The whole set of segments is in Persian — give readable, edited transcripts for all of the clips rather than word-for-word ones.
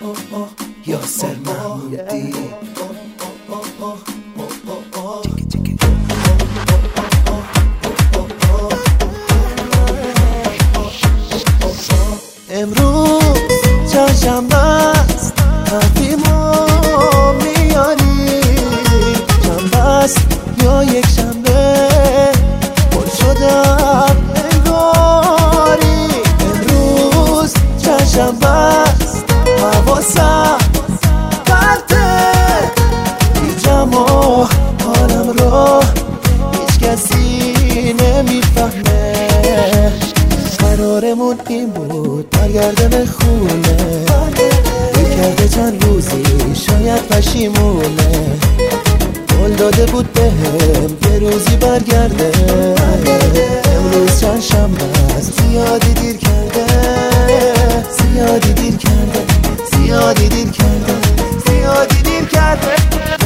یاسر محمودی. امروز چهارشنبه است، حرفیمو میاری. شنبه است یا یک شنبه، پر شدم انگاری. امروز چهارشنبه است، حواسم پرته. هیچم و حالم رو هیچ کسی نمیفهمه. قرارمون این بود برگردم خونه، کرده چند روزی شاید پشیمونه. قول داده بود بهم یه روزی برگرده. امروز چند شنبه است، زیادی دیر کرده. زیادی دیر کرده. زیادی دیر کرده. زیادی دیر کرده.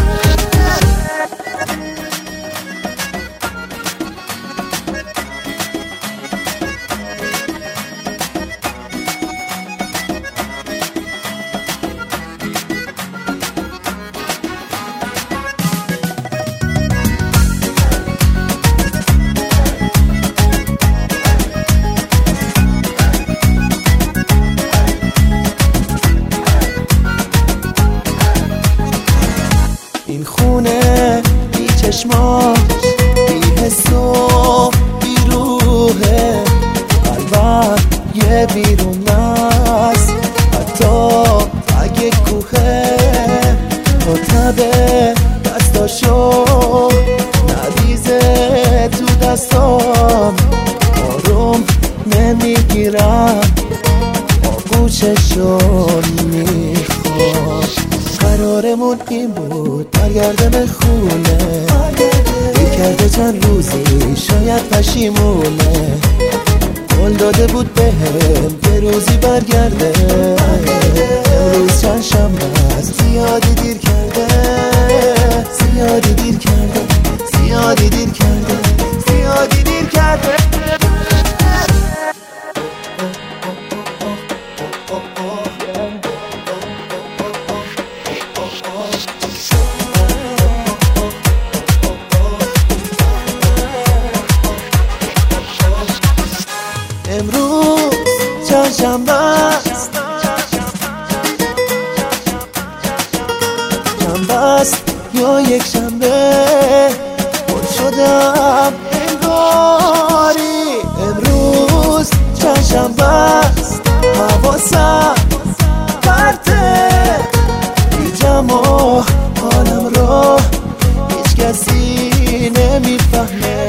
این خونه بی چشماش، بی حس و بی روحه. قلبم یه بیرون است، حتی اگه کوهه. مطبه دستاشو نریزه تو دستام. آروم نمیگیرم، آغوششو میخوام. قرارمون این بود برگردم خونه، دیر کرده چند روزی شاید پشیمونه. قول داده بود بهم یه روزی برگرده. امروز چند شنبه است، زیادی دیر کرده. زیادی دیر کرده. زیادی دیر کرده. زیادی دیر کرده. امروز چهارشنبه است، شنبه است یا یک شنبه، پر شدم انگاری. امروز چهارشنبه است، حواسم پرته. هیچم و حالم رو هیچ کسی نمیفهمه.